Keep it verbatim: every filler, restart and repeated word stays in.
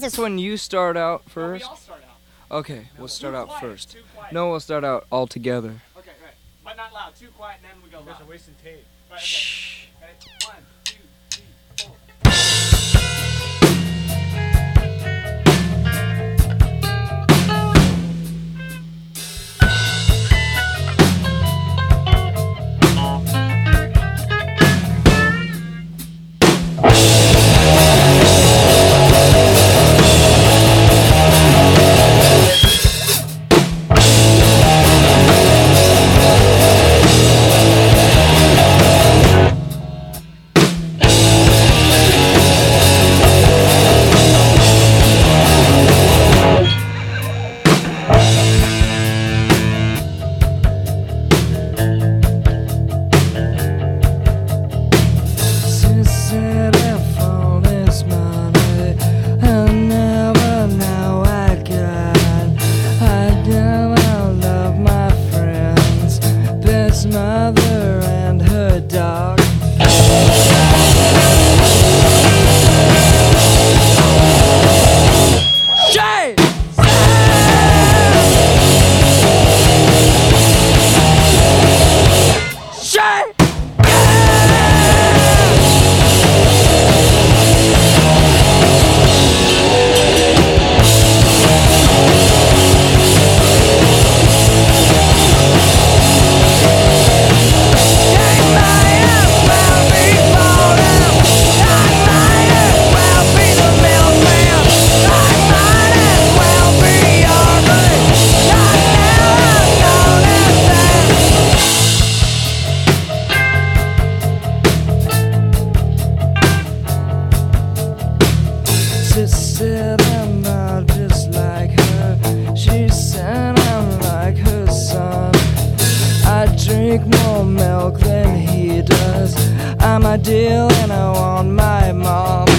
this when you start out No, we first? all start out. Okay, we'll start Too out quiet, first. Too quiet. No, we'll start out all together. Okay, right. But not loud. Too quiet, and then we go You guys loud. are wasting tape. Right, okay. Shh. Okay. One, two, three, four. She said if all this money I never know I got, I don't love my friends, this mother and her dog. Shame! Shame! She said I'm not just like her. She said I'm like her son. I drink more milk than he does. I'm ideal and I want my mom.